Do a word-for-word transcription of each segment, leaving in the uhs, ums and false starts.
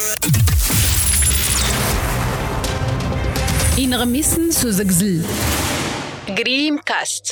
إن غميسن سوزكزل جريم كاست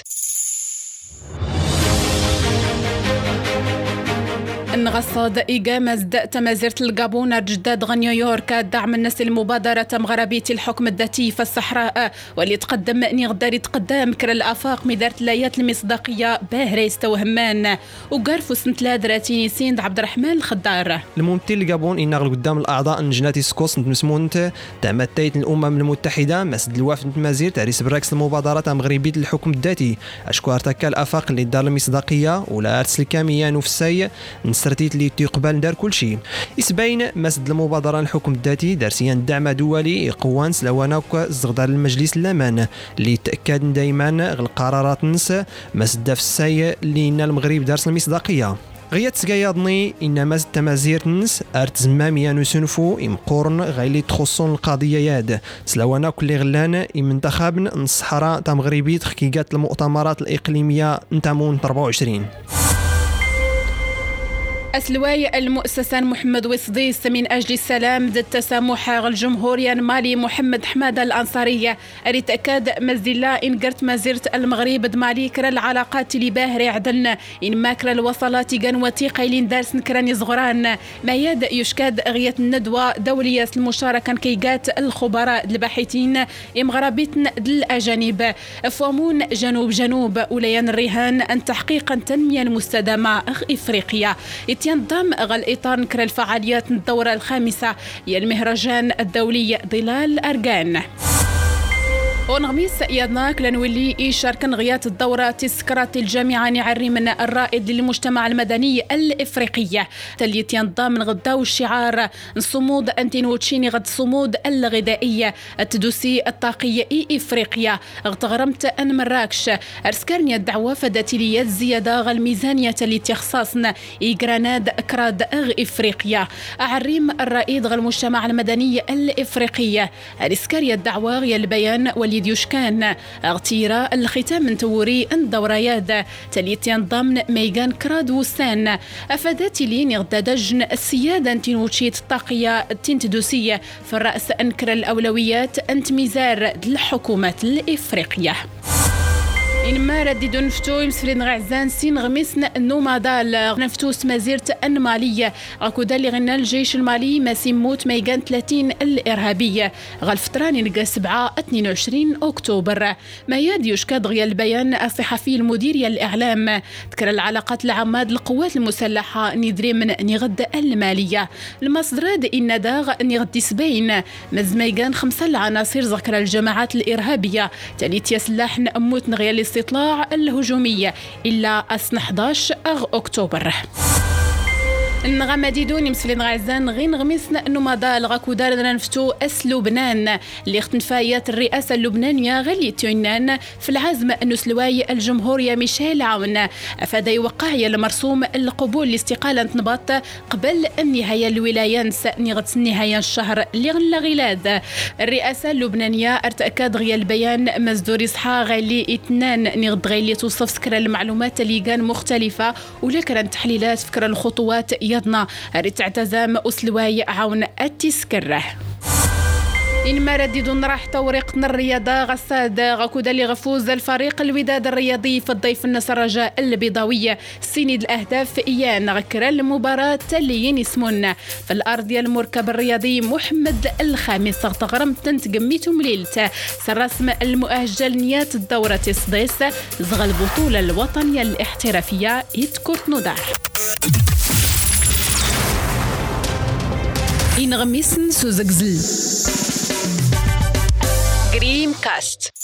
نغصد إقامة تمازيرة الجابون جداد نيويورك دعم الناس المبادرة مغربية الحكم الذاتي في الصحراء واللي تقدم نقدر يتقدم كر الآفاق مدارة الآيات المصداقية باهريس توهمان وقرفوا سنة لادراتيني سيند عبد الرحمن الخضار الممثل الجابون ينغل قدام الأعضاء نجناتي سكوس نتمسمونت دعم تايت الأمم المتحدة مسد الوافد تمازير تعريس براكس المبادرة مغربية الحكم الذاتي أشكوار تكا الآفاق اللي دار المصداقية ولا أرسل كاميان وفساي نسرتيت اللي تيقبل دار كل شيء يسبين مسد المبادرة الحكم الذاتي دارسيان دعم دولي قوان سلواناك زغدار المجلس الأمان اللي تأكد دايما القرارات نس مسد فساي اللي المغرب دارس المصداقية غيات سقايضني إن مازد تمازير نس أرتزماميا نسنفو إمقورن غيلي تخصون القضية ياد سلوانا كل غلان إمنتخاب الصحراء تمغربي تحقيقات المؤتمرات الإقليمية نتامون أربعة وعشرين أسلواي المؤسسة محمد وصديس من أجل السلام ضد التسامح الجمهوري المالي محمد حمادة الأنصارية أريد أكاد مزيلا إن قرت مزيرة المغرب دمالي كرا العلاقات اللي باهرة عدلنا إن ماكرا الوصلات كان وثيقة لين دارس نكراني صغران ما يد يشكاد غية الندوة دولية المشاركة كيقات الخبراء الباحثين مغربيتنا الأجانب فومون جنوب جنوب وليان الرهان أن تحقيق التنمية المستدامة إفريقيا ينضم غل إطار نكر الفعاليات الدورة الخامسة هي المهرجان الدولي ظلال أركان ونغميس يدناك لنولي يشارك غيات الدورة تسكرات الجامعة نعري من الرائد للمجتمع المدني الإفريقية تلي ينضم غدا والشعار صمود أنتينوتشيني غد صمود الغذائية التدوسي الطاقية إفريقيا اغتغرمت أن مراكش أرسكرني الدعوة فداتيلية زيادة غالميزانية اللي تخصاصنا إيجراناد كراد أغ إفريقيا أعريم الرائد غالمجتمع المدني الإفريقية أرسكرية الدعوة غير البيان يشكان اغتيرا الختام من توري الدوريات تليتين ضمن ميغان كراد وسان افادتي لين غدادجن السياده انتنوتشيت الطاقيه التنتدوسيه في الراس انكر الاولويات انت ميزار الحكومات الافريقيه إنما رددوا نفتو يمسفرين غعزان سين غميسنا النومادال نفتو سمازيرة النمالية غاكو دالي غنا الجيش المالي ما سيموت ميغان ثلاثين الإرهابية غالفتراني نلقى سبعة اثنين وعشرين أكتوبر ما ياد يشكاد غيا البيان الصحفي المديرية الإعلام تكرر العلاقات العامة القوات المسلحة ندري من نغد المالية المصدرات إن داغ نغد سبين مزميغان خمسة العناصر ذكر الجماعات الإرهابية تاليت يسلاح نأموت نغيا الاستطلاع الهجومية إلا أسن أحد عشر أكتوبر النغمة دون يمسلين غعزان غين غميسنا انه مادا غاكو دارنا نفتو اس لبنان اللي اختنفايات الرئاسة اللبنانية غلي تيونان في العزم انه سلواي الجمهورية ميشيل عون افاد يوقعي المرسوم القبول لاستقالة نباط قبل النهاية الولاية نغت النهاية الشهر اللي غلا غلاد الرئاسة اللبنانية ارتأكد غيا البيان مزدوري صحا غالي اثنان نغد غالي توصف سكر المعلومات اللي كان مختلفة ولكن تحليلات فكرة الخطوات يضنا ريت اعتزام أسلواي عون التسكره إنما رددوا راح توريقنا الرياضة غساد غاكودا اللي غفوز الفريق الوداد الرياضي في الضيف النصر الرجاء البيضاوية سيند الأهداف إيان غكرا المباراة اللي يسمون في الأرض ديال المركب الرياضي محمد الخامس تغرم تنتقميتو مليلت سرسم المؤهل نيات الدورة السديس زغل البطولة الوطنية الاحترافية يتكورت نودار إن غميسن سوزكزل جريم كاست.